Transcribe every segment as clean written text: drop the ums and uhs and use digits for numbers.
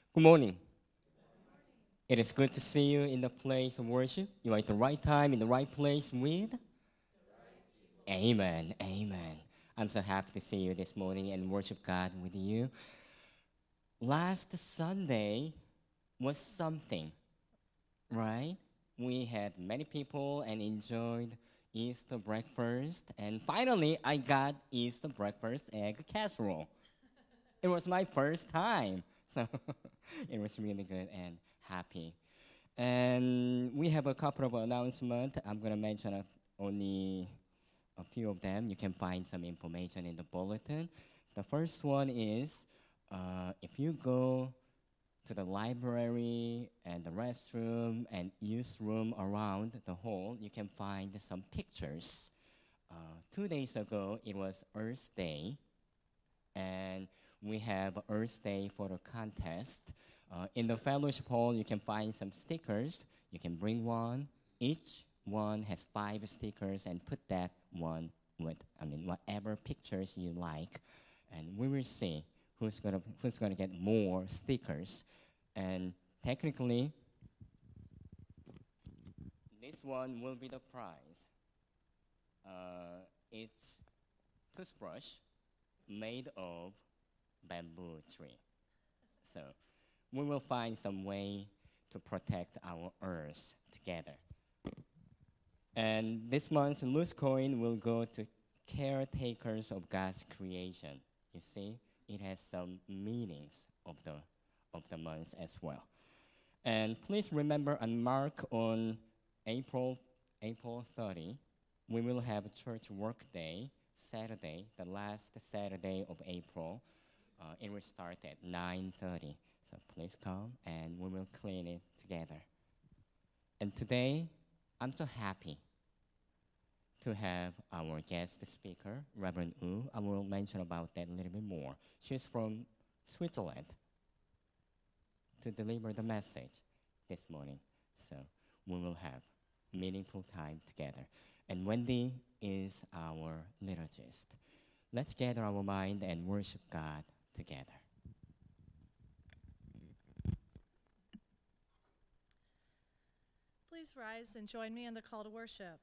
Good morning. It is good to see you in the place of worship. You are at the right time, in the right place with Amen. Amen. I'm so happy to see you this morning and worship God with you. Last Sunday was something, right? We had many people and enjoyed Easter breakfast. And finally, I got Easter breakfast egg casserole. It was my first time. So it was really good and happy. And we have a couple of announcements. I'm going to mention only a few of them. You can find some information in the bulletin. The first one is if you go to the library and the restroom and youth room around the hall, you can find some pictures. 2 days ago, it was Earth Day, and we have Earth Day photo contest. In the fellowship hall, you can find some stickers. You can bring one. Each one has 5 stickers, and put that one with, whatever pictures you like, and we will see who's gonna get more stickers. And technically, this one will be the prize. It's toothbrush made of bamboo tree. So we will find some way to protect our earth together. And this month's loose coin will go to caretakers of God's creation. You see, it has some meanings of the month as well. And please remember and mark on April 30, we will have a church work day, Saturday, the last Saturday of April. It will start at 9:30. So please come and we will clean it together. And today, I'm so happy to have our guest speaker, Reverend Wu. I will mention about that a little bit more. She's from Switzerland to deliver the message this morning. So we will have meaningful time together. And Wendy is our liturgist. Let's gather our mind and worship God together. Please rise and join me in the call to worship.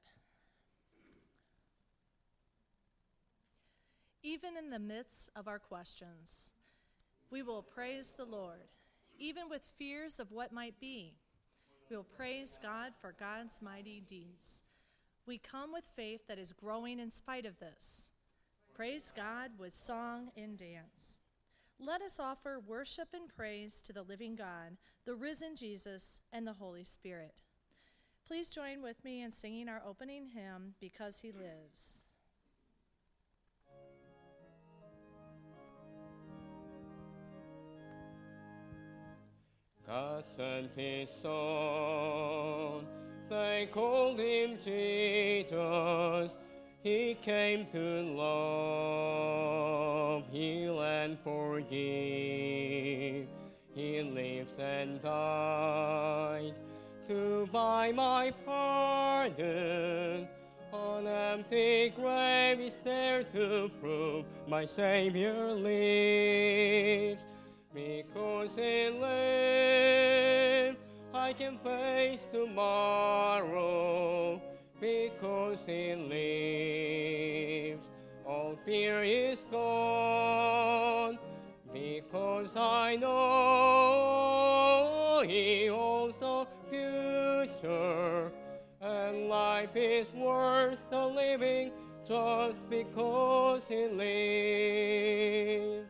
Even in the midst of our questions, we will praise the Lord. Even with fears of what might be, we will praise God for God's mighty deeds. We come with faith that is growing in spite of this. Praise God with song and dance. Let us offer worship and praise to the living God, the risen Jesus, and the Holy Spirit. Please join with me in singing our opening hymn, Because He Lives. God sent His Son, they called Him Jesus. He came to love, heal, and forgive. He lives and died to buy my pardon. An empty grave is there to prove my Savior lives. Because He lives, I can face tomorrow. Because He lives, all fear is gone. Because I know He holds the future, and life is worth the living just because He lives.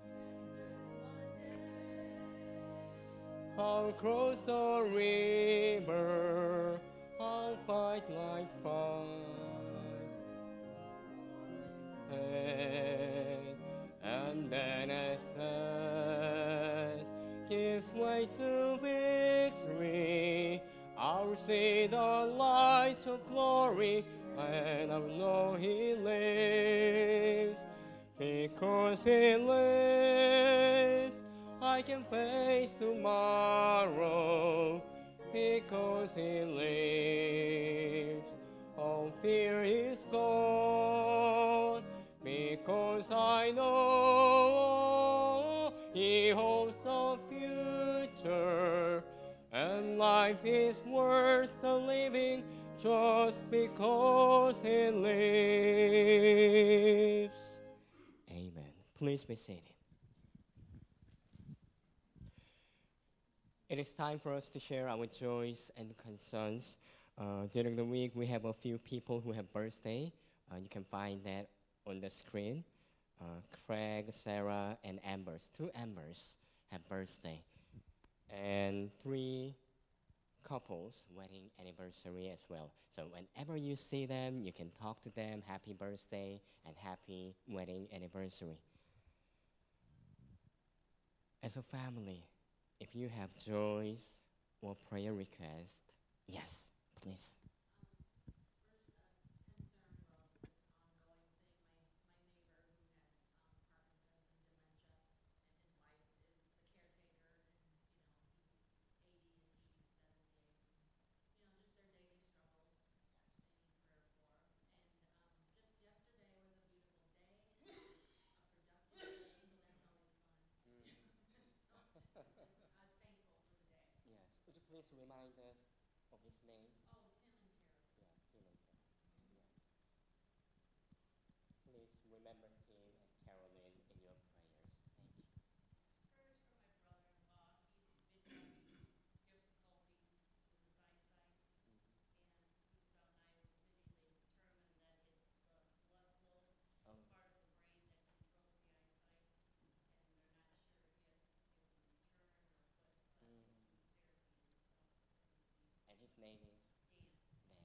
I'll cross the river, I'll fight like fire. And then as death gives way to victory, I'll see the light of glory, and I'll know He lives. Because He lives, I can face tomorrow. Because He lives, all fear is gone. Because I know He holds the future, And life is worth the living just because He lives. Amen. Please be seated. It is time for us to share our joys and concerns. During the week, we have a few people who have birthday. You can find that on the screen. Craig, Sarah, and Ambers. 2 Ambers have birthday. And 3 couples wedding anniversary as well. So whenever you see them, you can talk to them. Happy birthday and happy wedding anniversary. As a family, if you have joys or prayer requests, yes, please. Yes. Would you please remind us of his name? Yeah, Tim and Carol. Yes. Please remember Tim and Carolyn in your prayers. Thank you. Oh. And his name is Dan.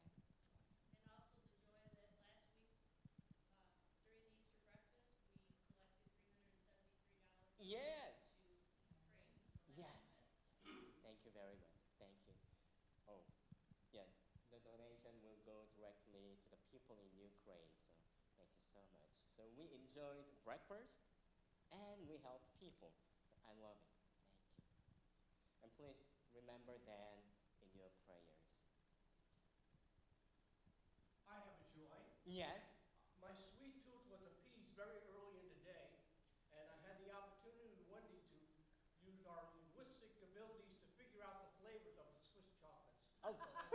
Yes. Yes. Thank you very much. Thank you. Oh, yeah. The donation will go directly to the people in Ukraine. So thank you so much. So we enjoyed breakfast and we help people. So I love it. Thank you. And please remember Dan in your prayers. I have a joy. Yes. My sweet tooth was appeased very early in the day, and I had the opportunity with Wendy to use our linguistic abilities to figure out the flavors of the Swiss chocolates. Oh.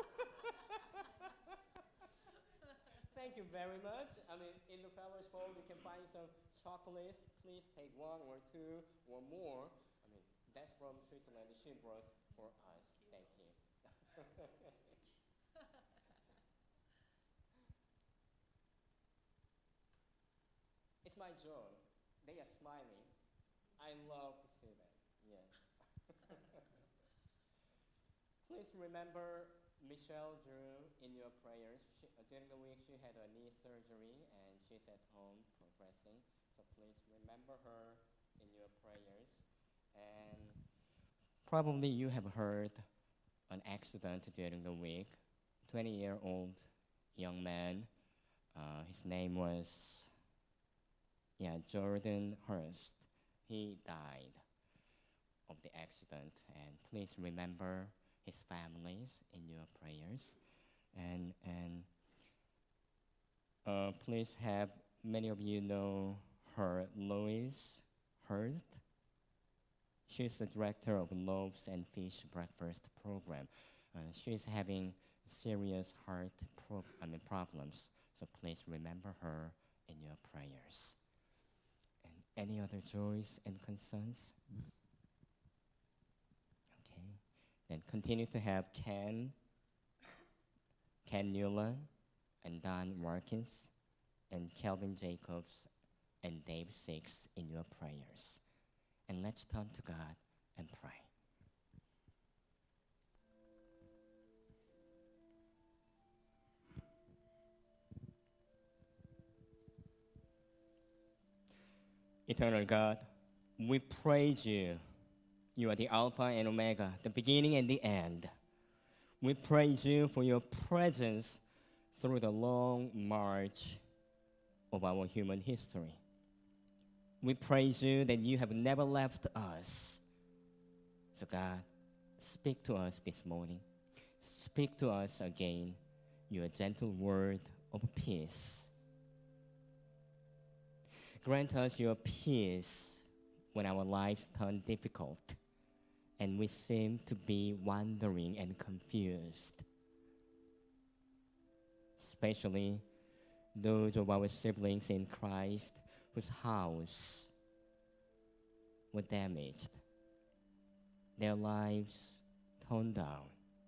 Thank you very much. I mean, in the Fellow's Bowl, you can find some chocolates. Please take 1 or 2 or more. I mean, that's from Switzerland. She brought for us. Thank you. It's my joy. They are smiling. I love to see them. Yes. Please remember Michelle Drew in your prayers. During the week, she had a knee surgery and she's at home progressing. So please remember her in your prayers. And probably you have heard an accident during the week. 20-year-old young man. His name was Jordan Hurst. He died of the accident. And please remember his families in your prayers. And please have, many of you know her, Lois Hurst. She's the director of Loaves and Fish Breakfast Program. She's having serious heart problems. So please remember her in your prayers. And any other joys and concerns? Okay. Then continue to have Ken Newland and Don Markins and Kelvin Jacobs and Dave Six in your prayers. And let's turn to God and pray. Eternal God, we praise you. You are the Alpha and Omega, the beginning and the end. We praise you for your presence through the long march of our human history. We praise you that you have never left us. So God, speak to us this morning. Speak to us again your gentle word of peace. Grant us your peace when our lives turn difficult, and we seem to be wandering and confused. Especially those of our siblings in Christ whose house were damaged, their lives torn down,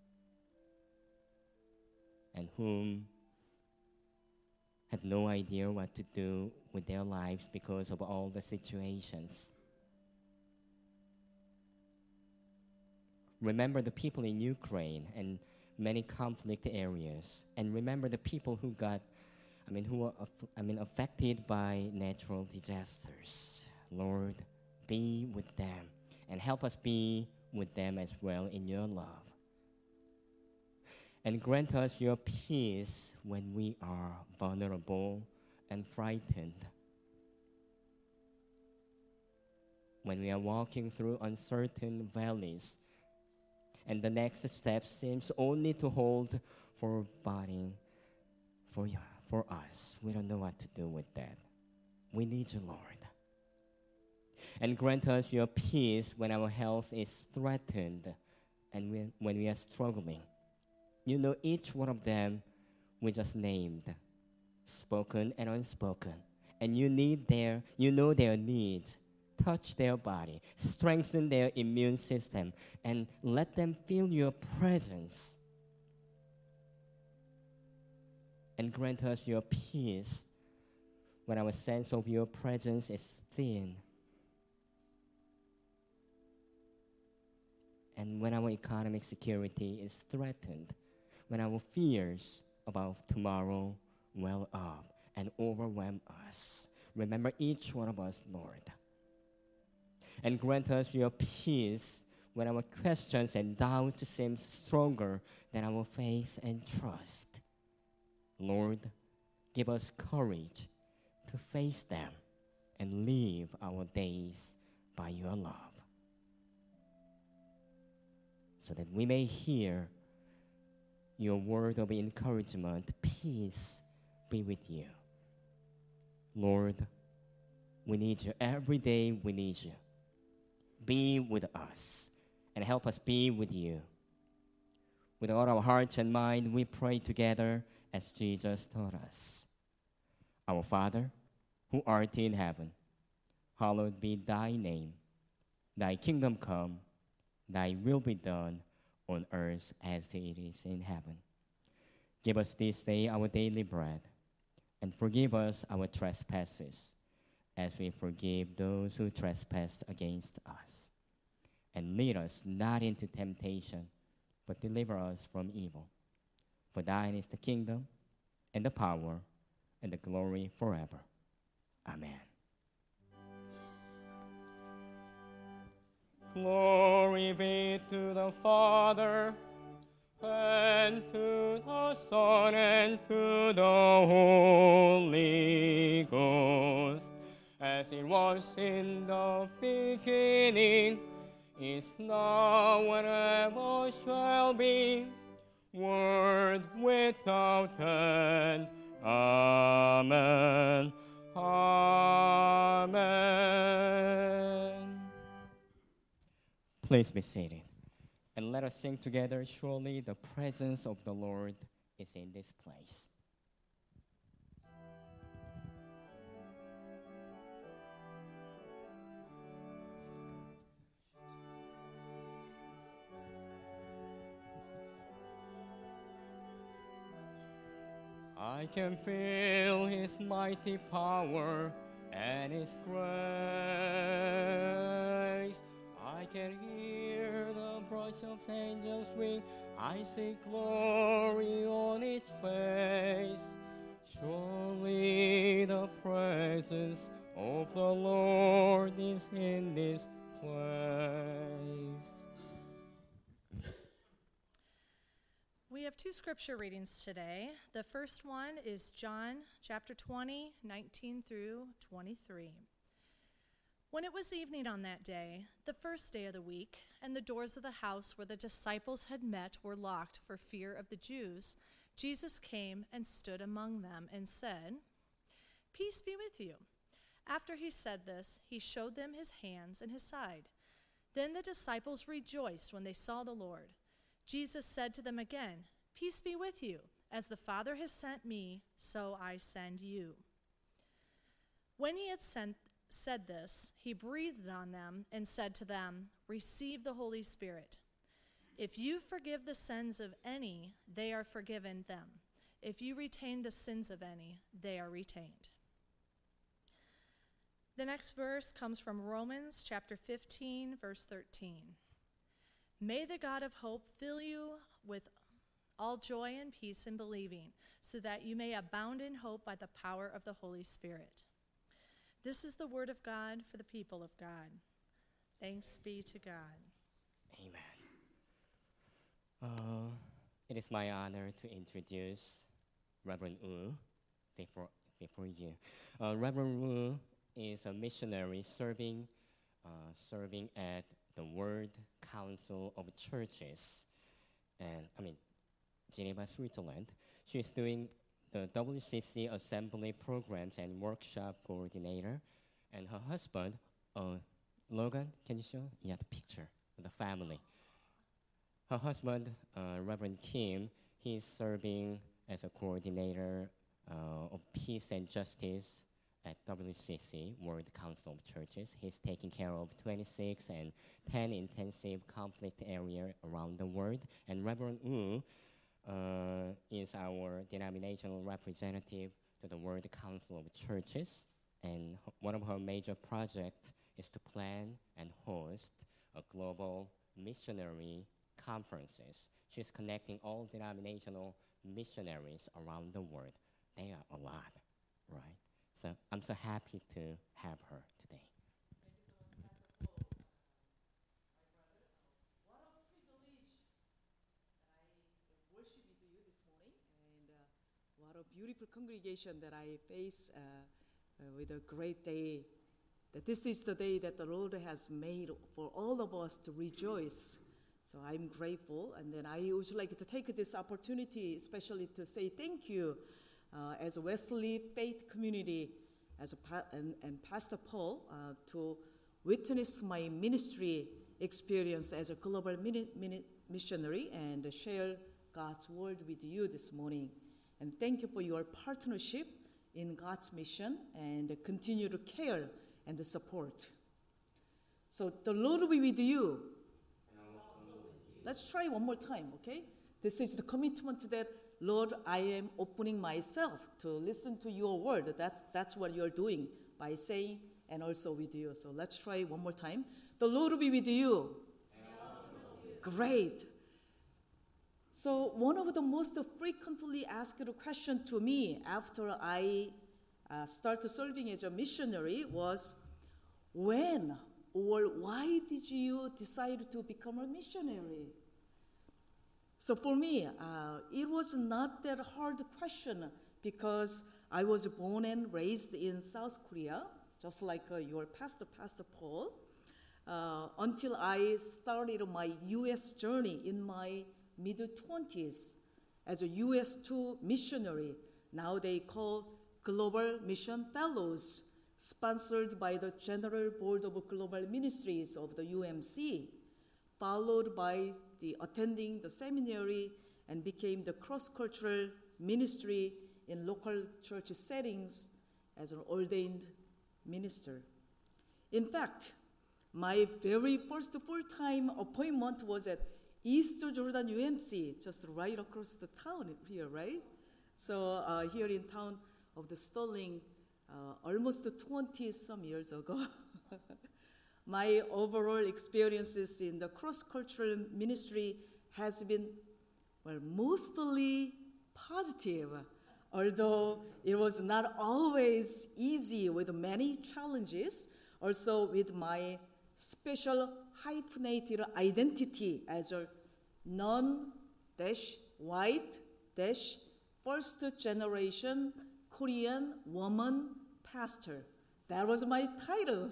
and whom had no idea what to do with their lives because of all the situations. Remember the people in Ukraine and many conflict areas, and remember the people who were affected by natural disasters. Lord, be with them and help us be with them as well in your love. And grant us your peace when we are vulnerable and frightened. When we are walking through uncertain valleys, and the next step seems only to hold for us. We don't know what to do with that. We need you, Lord. And grant us your peace when our health is threatened and when we are struggling. You know each one of them we just named, spoken and unspoken. And you know their needs. Touch their body, strengthen their immune system, and let them feel your presence. And grant us your peace when our sense of your presence is thin. And when our economic security is threatened, when our fears about tomorrow well up and overwhelm us. Remember each one of us, Lord. And grant us your peace when our questions and doubts seem stronger than our faith and trust. Lord, give us courage to face them and live our days by your love, so that we may hear your word of encouragement. Peace be with you. Lord, we need you. Every day we need you. Be with us and help us be with you. With all our hearts and mind, we pray together as Jesus taught us. Our Father, who art in heaven, hallowed be thy name. Thy kingdom come, thy will be done on earth as it is in heaven. Give us this day our daily bread, and forgive us our trespasses, as we forgive those who trespass against us. And lead us not into temptation, but deliver us from evil. For thine is the kingdom, and the power, and the glory forever. Amen. Glory be to the Father, and to the Son, and to the Holy Ghost, as it was in the beginning, is now, and ever shall be, world without end. Amen. Amen. Please be seated, and let us sing together. Surely the presence of the Lord is in this place. I can feel his mighty power and his grace. I can hear the voice of angels wing. I see glory on its face. Surely the presence of the Lord is in this place. We have two scripture readings today. The first one is John chapter 20, 19 through 23. When it was evening on that day, the first day of the week, and the doors of the house where the disciples had met were locked for fear of the Jews, Jesus came and stood among them and said, "Peace be with you." After he said this, he showed them his hands and his side. Then the disciples rejoiced when they saw the Lord. Jesus said to them again, "Peace be with you. As the Father has sent me, so I send you." When he had said this, he breathed on them and said to them, "Receive the Holy Spirit. If you forgive the sins of any, they are forgiven them. If you retain the sins of any, they are retained." The next verse comes from Romans chapter 15, verse 13. May the God of hope fill you with all joy and peace in believing, so that you may abound in hope by the power of the Holy Spirit. This is the word of God for the people of God. Thanks be to God. Amen. It is my honor to introduce Reverend Wu before you. Reverend Wu is a missionary serving at the World Council of Churches, and Geneva, Switzerland. She is doing the WCC Assembly Programs and Workshop Coordinator, and her husband, Logan, can you show? Yeah, the picture of the family. Her husband, Reverend Kim, he is serving as a coordinator of peace and justice at WCC, World Council of Churches. He's taking care of 26 and 10 intensive conflict areas around the world. And Reverend Wu is our denominational representative to the World Council of Churches. And one of her major projects is to plan and host a global missionary conferences. She's connecting all denominational missionaries around the world. They are a lot, right? So I'm so happy to have her today. Thank you so much, Pastor Paul. My brother, what a privilege that I worship with you this morning, and what a beautiful congregation that I face with a great day. That this is the day that the Lord has made for all of us to rejoice. So I'm grateful, and then I would like to take this opportunity, especially to say thank you as a Wesley Faith Community, and Pastor Paul, to witness my ministry experience as a global missionary and share God's word with you this morning. And thank you for your partnership in God's mission and continue to care and the support. So the Lord will be with you. Let's try one more time, okay? This is the commitment that, Lord, I am opening myself to listen to your word. That's what you're doing by saying and also with you. So let's try one more time. The Lord will be with you. Great. So one of the most frequently asked questions to me after I started serving as a missionary was, when or why did you decide to become a missionary? So for me, it was not that hard question because I was born and raised in South Korea, just like your Pastor Paul, until I started my U.S. journey in my mid-20s as a US2 missionary. Now they call Global Mission Fellows, sponsored by the General Board of Global Ministries of the UMC, followed by the attending the seminary and became the cross-cultural ministry in local church settings as an ordained minister. In fact, my very first full-time appointment was at East Jordan UMC, just right across the town here, right? So here in town of the Sterling, almost 20-some years ago. My overall experiences in the cross-cultural ministry has been, well, mostly positive, although it was not always easy with many challenges, also with my special hyphenated identity as a non-white first-generation Korean woman pastor. That was my title.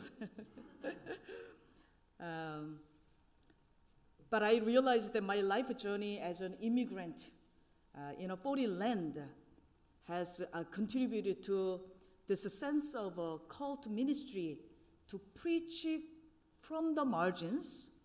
But I realized that my life journey as an immigrant in a foreign land has contributed to this sense of a cult ministry to preach from the margins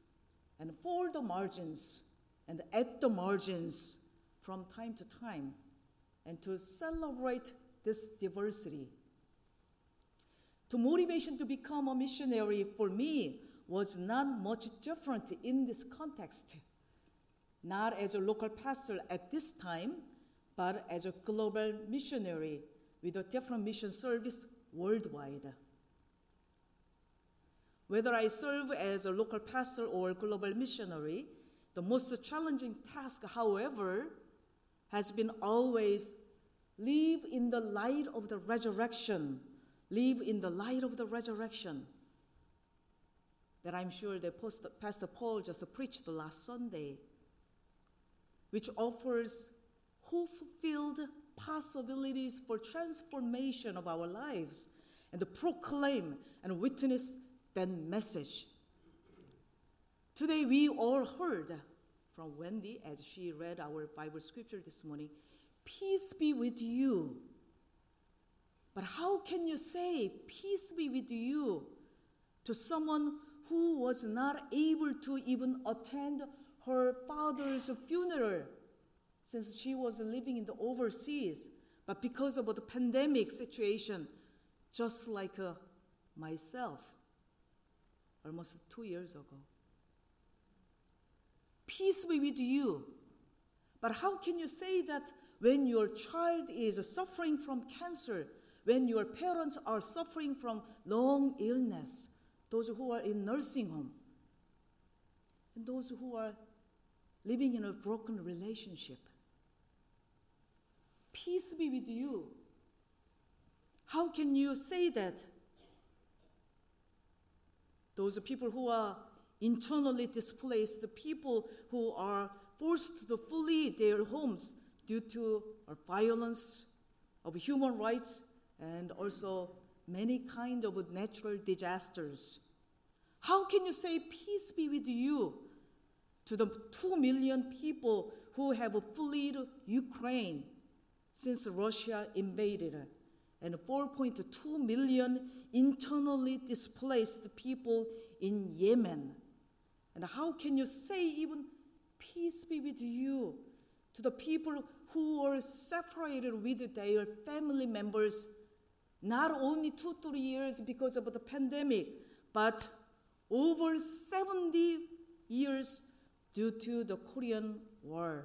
the margins and at the margins from time to time and to celebrate this diversity. The motivation to become a missionary for me was not much different in this context, not as a local pastor at this time, but as a global missionary with a different mission service worldwide. Whether I serve as a local pastor or global missionary, the most challenging task, however, has been always live in the light of the resurrection. Live in the light of the resurrection that I'm sure that Pastor Paul just preached last Sunday, which offers hope-filled possibilities for transformation of our lives and to proclaim and witness that message. Today we all heard from Wendy as she read our Bible scripture this morning, peace be with you. But how can you say peace be with you to someone who was not able to even attend her father's funeral since she was living in the overseas, but because of the pandemic situation, just like myself, almost 2 years ago. Peace be with you. But how can you say that when your child is suffering from cancer, when your parents are suffering from long illness, those who are in nursing home, and those who are living in a broken relationship? Peace be with you. How can you say that? Those people who are internally displaced, the people who are forced to flee their homes due to violence of human rights and also many kinds of natural disasters. How can you say peace be with you to the 2 million people who have fled Ukraine since Russia invaded, and 4.2 million internally displaced people in Yemen? And how can you say even peace be with you to the people who are separated with their family members, not only 2-3 years because of the pandemic, but over 70 years due to the Korean War?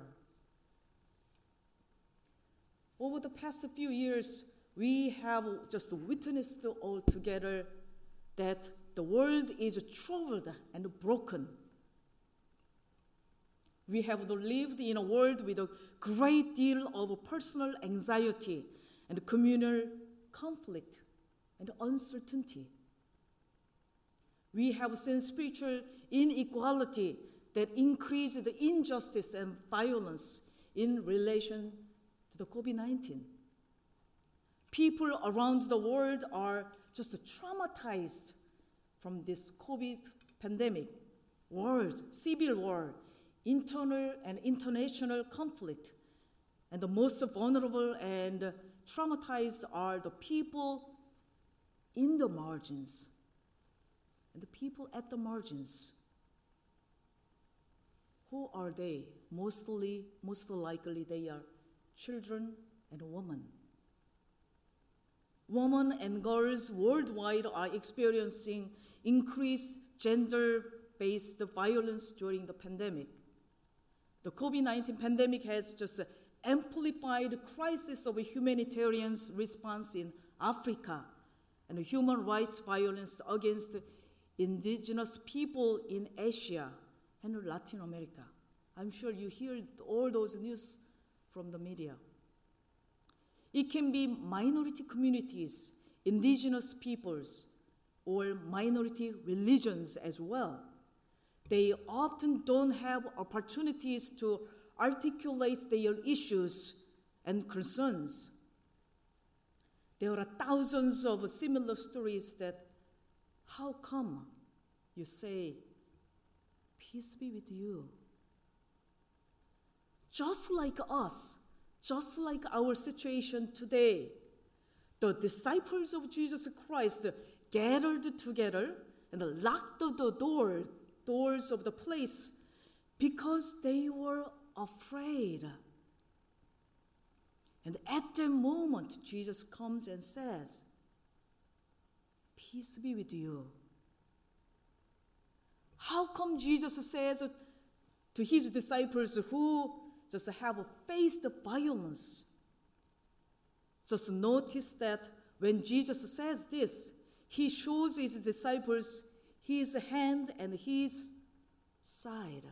Over the past few years, we have just witnessed all together that the world is troubled and broken. We have lived in a world with a great deal of personal anxiety and communal conflict and uncertainty. We have seen spiritual inequality that increased the injustice and violence in relation to the COVID-19. People around the world are just traumatized from this COVID pandemic, wars, civil war, internal and international conflict. And the most vulnerable and traumatized are the people in the margins and the people at the margins. Who are they? Most likely they are children and women. Women and girls worldwide are experiencing increased gender-based violence during the pandemic. The COVID-19 pandemic has just amplified the crisis of a humanitarian response in Africa and human rights violence against indigenous people in Asia and Latin America. I'm sure you hear all those news from the media. It can be minority communities, indigenous peoples, or minority religions as well. They often don't have opportunities to articulate their issues and concerns. There are thousands of similar stories that, how come you say, peace be with you? Just like us, just like our situation today, the disciples of Jesus Christ gathered together and locked the doors of the place because they were afraid. And at that moment, Jesus comes and says, "Peace be with you." How come Jesus says to his disciples who just have faced violence? Just notice that when Jesus says this, he shows his disciples his hand and his side.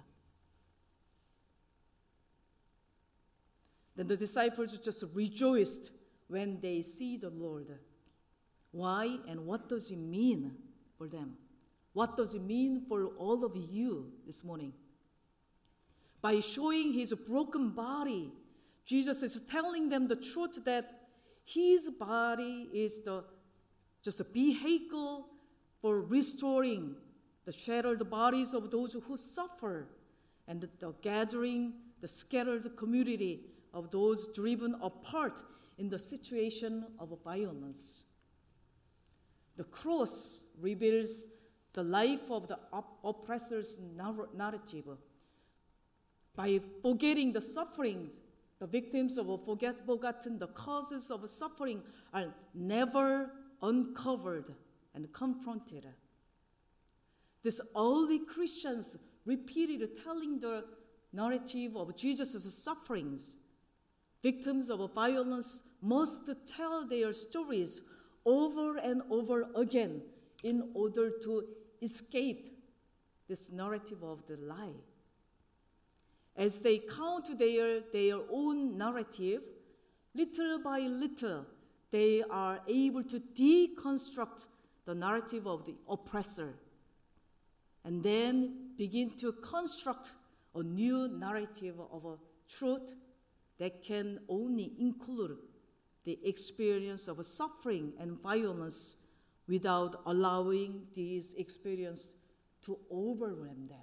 Then the disciples just rejoiced when they see the Lord. Why and what does it mean for them? What does it mean for all of you this morning? By showing his broken body, Jesus is telling them the truth that his body is just a vehicle for restoring the shattered bodies of those who suffer and the gathering, the scattered community of those driven apart in the situation of violence. The cross reveals the life of the oppressor's narrative. By forgetting the sufferings, the victims of forgotten, the causes of suffering are never uncovered and confronted. These early Christians repeated telling the narrative of Jesus' sufferings. Victims of violence must tell their stories over and over again in order to escape this narrative of the lie. As they count their own narrative, little by little, they are able to deconstruct the narrative of the oppressor and then begin to construct a new narrative of a truth that can only include the experience of suffering and violence without allowing these experiences to overwhelm them.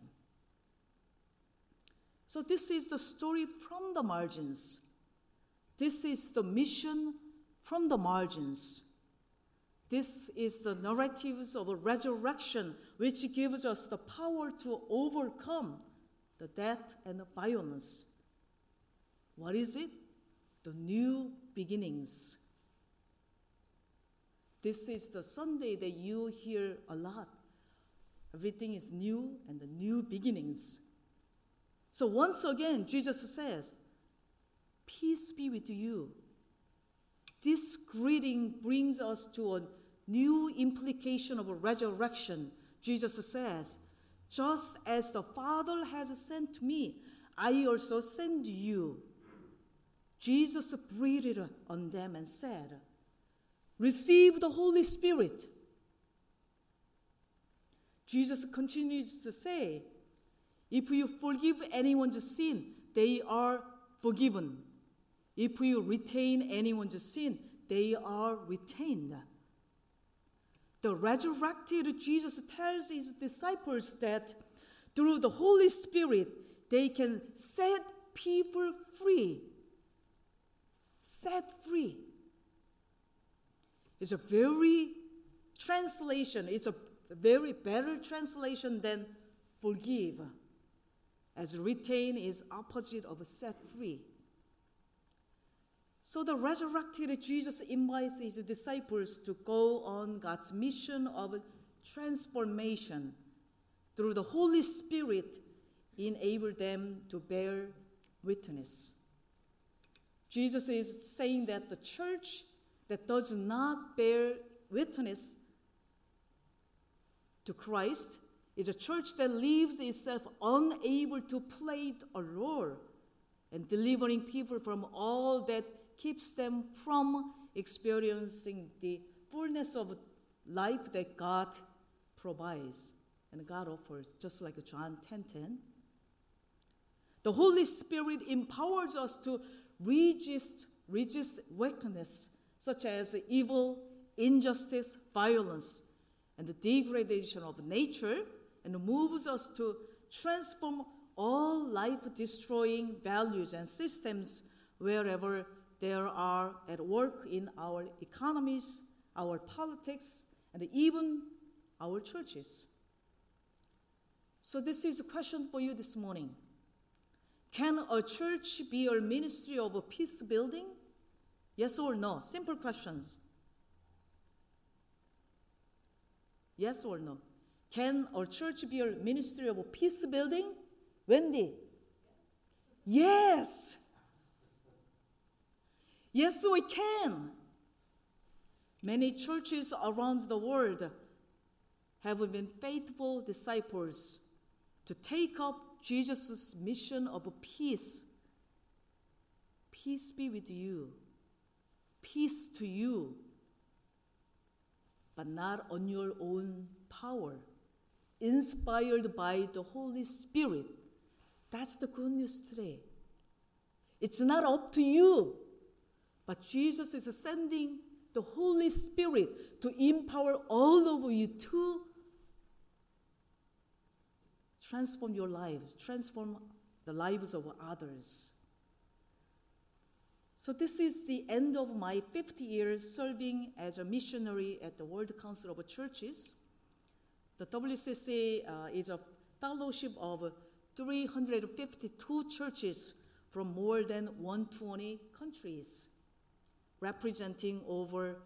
So this is the story from the margins. This is the mission from the margins. This is the narratives of a resurrection which gives us the power to overcome the death and the violence. What is it? The new beginnings. This is the Sunday that you hear a lot. Everything is new and the new beginnings. So once again, Jesus says, "Peace be with you." This greeting brings us to a new implication of a resurrection. Jesus says, "Just as the Father has sent me, I also send you." Jesus breathed on them and said, "Receive the Holy Spirit." Jesus continues to say, "If you forgive anyone's sin, they are forgiven. If you retain anyone's sin, they are retained." The resurrected Jesus tells his disciples that through the Holy Spirit, they can set people free. Set free. It's a very better translation than forgive, as retain is opposite of set free. So the resurrected Jesus invites his disciples to go on God's mission of transformation. Through the Holy Spirit, enable them to bear witness. Jesus is saying that the church that does not bear witness to Christ is a church that leaves itself unable to play a role in delivering people from all that keeps them from experiencing the fullness of life that God provides and God offers, just like John 10:10. The Holy Spirit empowers us to resist wickedness, such as evil, injustice, violence, and the degradation of nature, and moves us to transform all life-destroying values and systems wherever they are at work in our economies, our politics, and even our churches. So this is a question for you this morning. Can a church be a ministry of a peace building? Yes or no? Simple questions. Yes or no? Can a church be a ministry of a peace building? Wendy? Yes. Yes, we can. Many churches around the world have been faithful disciples to take up Jesus' mission of peace. Peace be with you. Peace to you. But not on your own power. Inspired by the Holy Spirit. That's the good news today. It's not up to you. But Jesus is sending the Holy Spirit to empower all of you to transform your lives, transform the lives of others. So this is the end of my 50 years serving as a missionary at the World Council of Churches. The WCC is a fellowship of 352 churches from more than 120 countries, representing over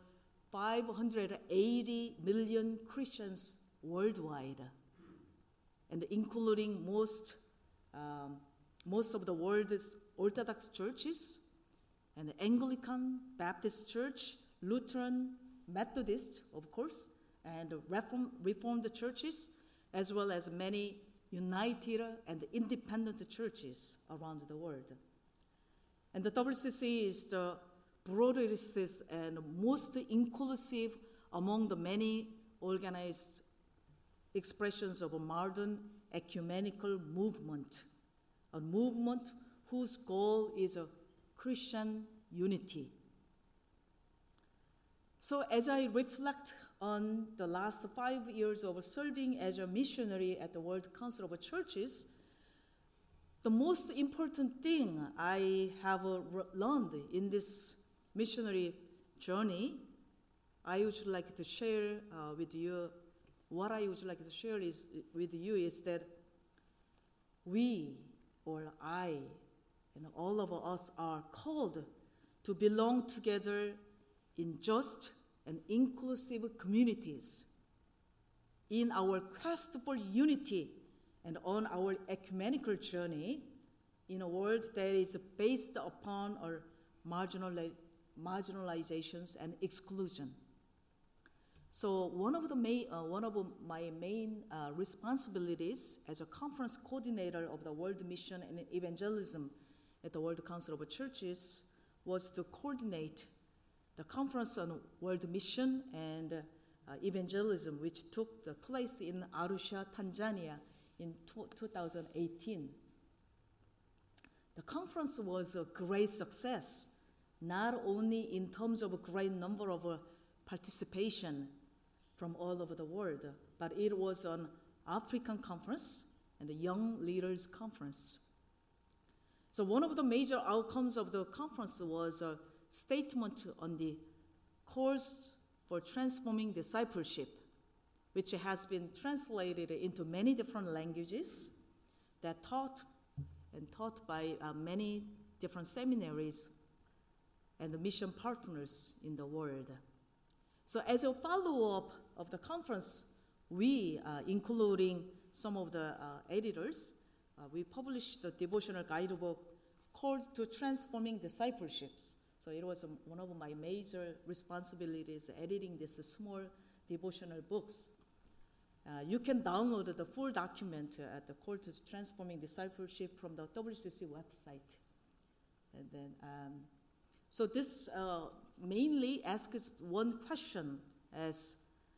580 million Christians worldwide, and including most of the world's Orthodox churches, and Anglican, Baptist Church, Lutheran, Methodist, of course, and Reformed churches, as well as many united and independent churches around the world. And the WCC is the broadest and most inclusive among the many organized expressions of a modern ecumenical movement, a movement whose goal is a Christian unity. So as I reflect on the last 5 years of serving as a missionary at the World Council of Churches, the most important thing I have learned in this missionary journey, I would like to share with you. What I would like to share with you is that we, or I, and all of us are called to belong together in just and inclusive communities in our quest for unity and on our ecumenical journey in a world that is based upon our marginalizations and exclusion. So one of my main responsibilities as a conference coordinator of the World Mission and Evangelism at the World Council of Churches was to coordinate the Conference on World Mission and Evangelism, which took place in Arusha, Tanzania in 2018. The conference was a great success, not only in terms of a great number of participation from all over the world, but it was an African conference and a young leaders conference. So one of the major outcomes of the conference was a statement on the course for transforming discipleship, which has been translated into many different languages that taught by many different seminaries and mission partners in the world. So as a follow-up of the conference, we, including some of the editors, we published the devotional guidebook called To Transforming Discipleships. So it was one of my major responsibilities, editing this small devotional books. You can download the full document at the Call to Transforming Discipleship from the WCC website. And then, so this mainly asks one question as,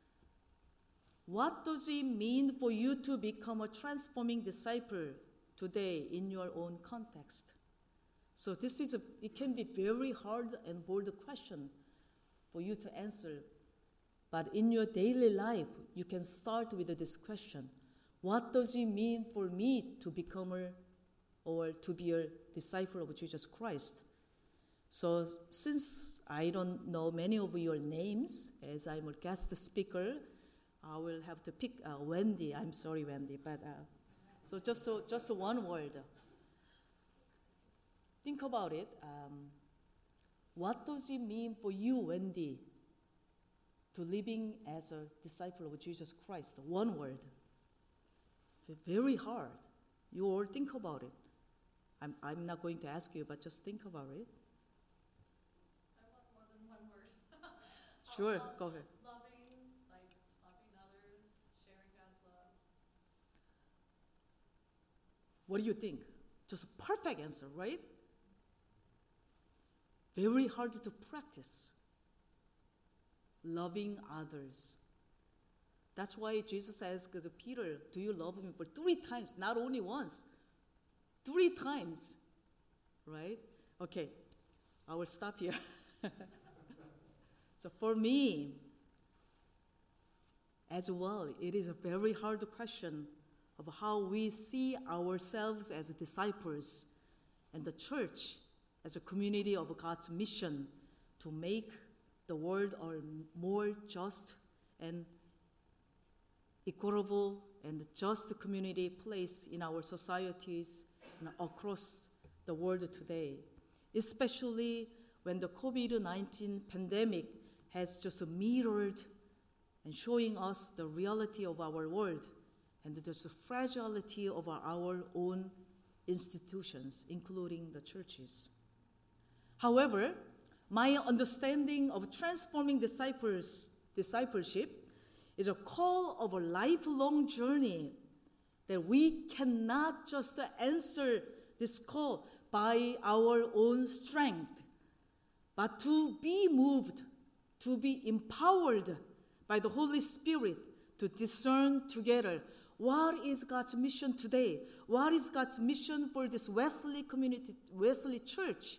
what does it mean for you to become a transforming disciple today in your own context? So it can be very hard and bold question for you to answer. But in your daily life, you can start with this question. What does it mean for me to become or to be a disciple of Jesus Christ? So since I don't know many of your names, as I'm a guest speaker, I will have to pick Wendy. I'm sorry, Wendy, but so just one word. think about it. What does it mean for you, Wendy, to living as a disciple of Jesus Christ? One word. Very hard. You all think about it. I'm not going to ask you, but just think about it. I want more than one word. Sure, go ahead. Loving, like loving others, sharing God's love. What do you think? Just a perfect answer, right? Very hard to practice. Loving others. That's why Jesus asked Peter, do you love me? For 3 times, not only once. 3 times, right? Okay, I will stop here. So for me, as well, it is a very hard question of how we see ourselves as disciples and the church as a community of God's mission to make the world a more just and equitable and just community place in our societies and across the world today, especially when the COVID-19 pandemic has just mirrored and showing us the reality of our world and the fragility of our own institutions, including the churches. However, my understanding of transforming discipleship is a call of a lifelong journey that we cannot just answer this call by our own strength, but to be moved, to be empowered by the Holy Spirit to discern together what is God's mission today, what is God's mission for this Wesley community, Wesley church,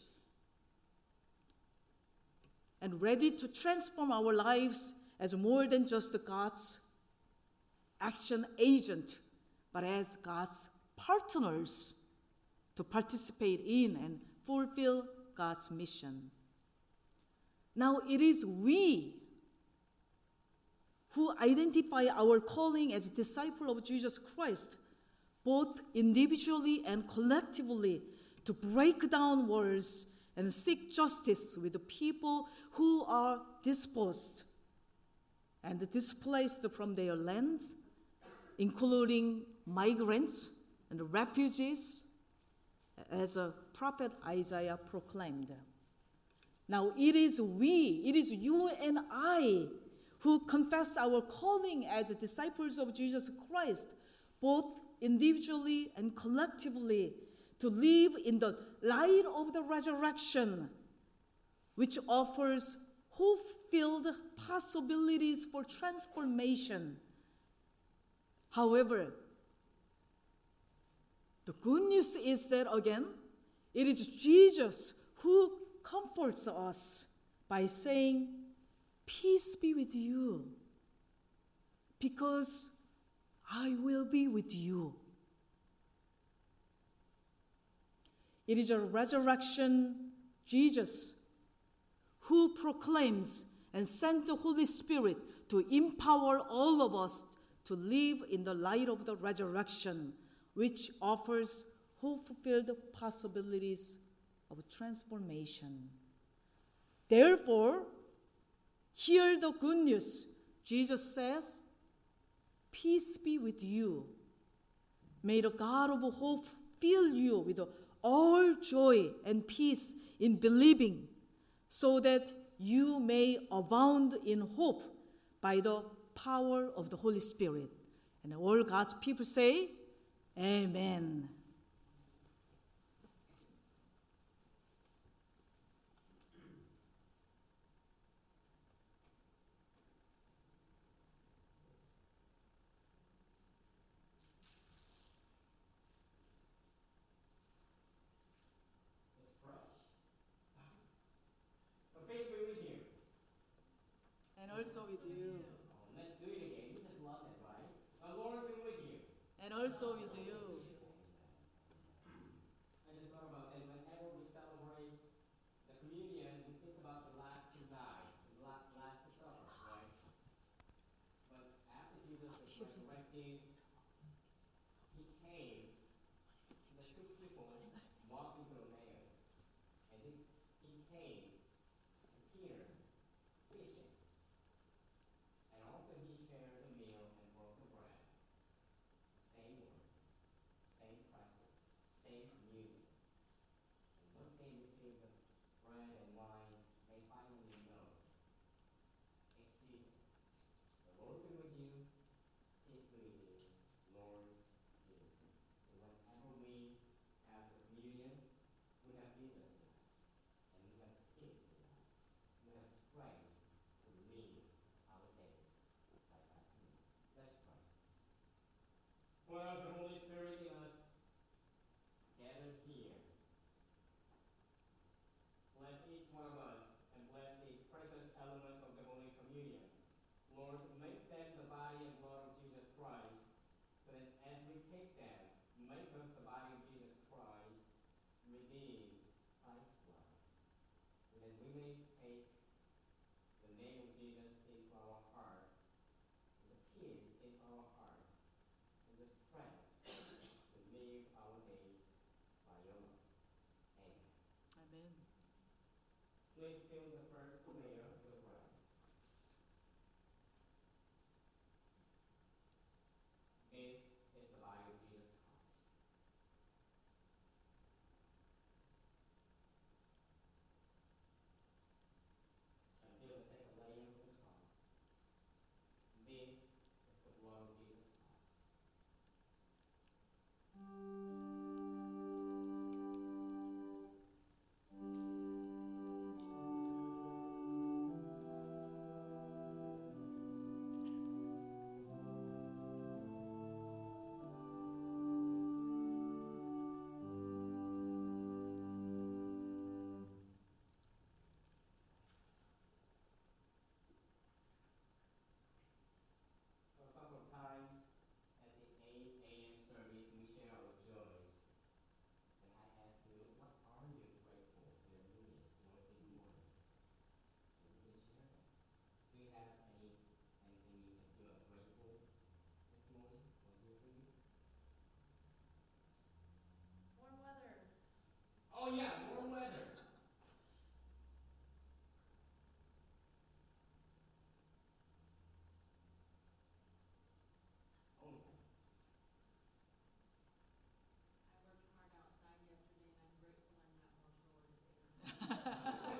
and ready to transform our lives as more than just God's action agent, but as God's partners to participate in and fulfill God's mission. Now it is we who identify our calling as disciple of Jesus Christ, both individually and collectively, to break down walls and seek justice with the people who are dispossessed and displaced from their lands, including migrants and refugees, as a prophet Isaiah proclaimed. Now it is you and I who confess our calling as disciples of Jesus Christ, both individually and collectively, to live in the light of the resurrection, which offers hope-filled possibilities for transformation. However, the good news is that, again, it is Jesus who comforts us by saying, "Peace be with you, because I will be with you." It is a resurrection Jesus who proclaims and sent the Holy Spirit to empower all of us to live in the light of the resurrection, which offers hope-filled possibilities of transformation. Therefore, hear the good news. Jesus says, "Peace be with you. May the God of hope fill you with all joy and peace in believing, so that you may abound in hope by the power of the Holy Spirit." And all God's people say, Amen. And also with you. Let's do it again. You just love it, right? The Lord be with you. And also with you. I just thought about that whenever we celebrate the communion, we think about the last to die, the last to suffer, right? But after Jesus was resurrected, he came, the two people walking to Emmaus, came to hear fishing. And also he shared the meal and broke the bread. Same word, same practice, same communion. And once they received the bread and wine, they finally know it's Jesus. The Lord be with you. Peace be with you. Lord Jesus. So whenever we have the communion, we have Jesus in us. And we have peace in us. We have strength to lead our days like that. Let's pray. Pour out the Holy Spirit in us, gathered here. Bless each one of us, and bless the precious elements of the Holy Communion. Lord, make them the body and blood of Jesus Christ, so that as we take them, make us the body of Jesus Christ, redeemed by his blood, so that we may take the name of Jesus into our heart, the peace in our heart, and the strength to live our days by your love. Amen. Amen. Please fill the first layer with the bread. This is the body of Jesus Christ. And fill the second layer with the cup. This is the blood of Jesus Christ. A couple of times at the 8 a.m. service, we share our joys. And I ask you, what are you grateful for your meetings this morning? So we can share them. Do you have anything you are grateful this morning? What do you do? Warm weather. Oh yeah, warm weather. Oh yeah. I worked hard outside yesterday and I'm grateful I'm not more short today.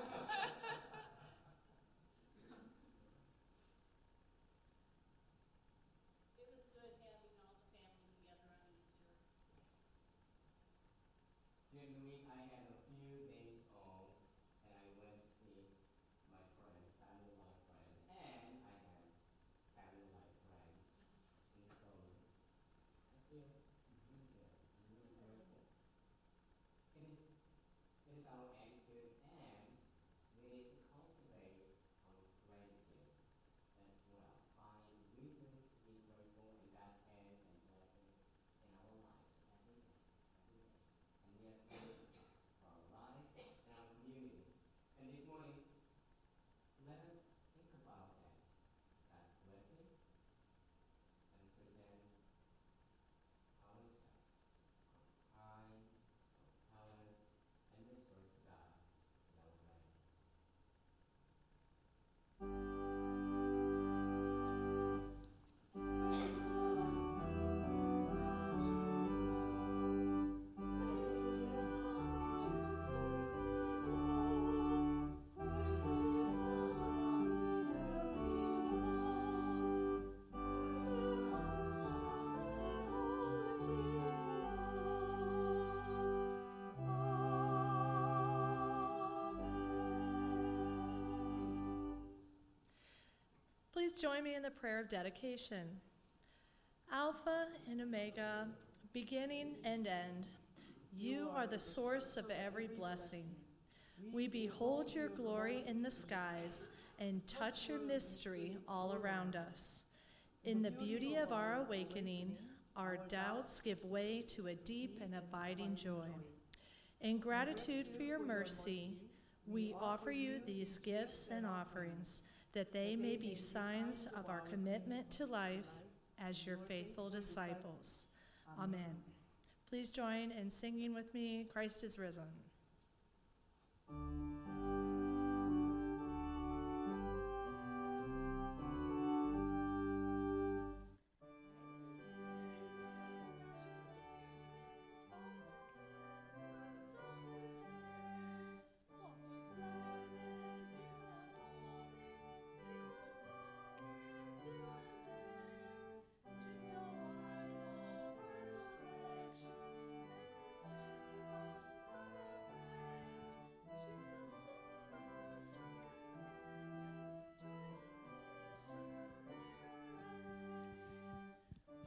It was good having all the family together on Easter. During the week, I had a few days off, and I went to see my friend, family life friend, and I had family life friends. And so I feel really good. I'm really grateful. It is our attitude, and we need to cultivate our gratitude as well. Find reasons to be grateful in God's hand and blessings in our lives every day. And we are grateful for our life and our community. And this morning, let us think about that, God's blessing, and present ourselves, our time, our talent, and resource to God in our life. Praise Please join me in the prayer of dedication. Alpha and Omega, beginning and end, you are the source of every blessing. We behold your glory in the skies and touch your mystery all around us. In the beauty of our awakening, our doubts give way to a deep and abiding joy. In gratitude for your mercy, we offer you these gifts and offerings, that they may be signs of our commitment to life as your faithful disciples. Amen. Please join in singing with me, Christ is Risen.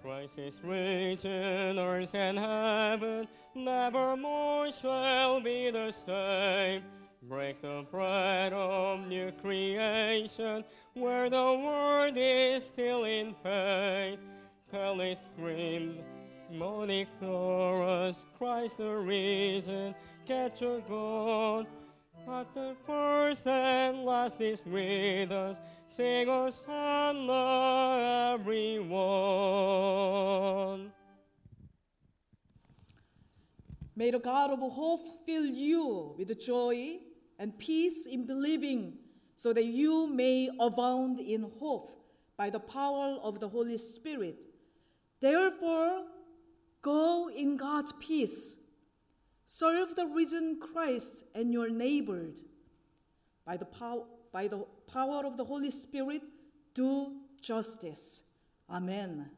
Christ is risen, earth and heaven nevermore shall be the same. Break the bread of new creation, where the world is still in faith. Tell it scream, morning chorus, Christ the risen, catch your God. But the first and last is with us. Sing Hosanna, everyone. May the God of hope fill you with joy and peace in believing, so that you may abound in hope by the power of the Holy Spirit. Therefore, go in God's peace. Serve the risen Christ and your neighbor. By the power of the Holy Spirit, do justice. Amen.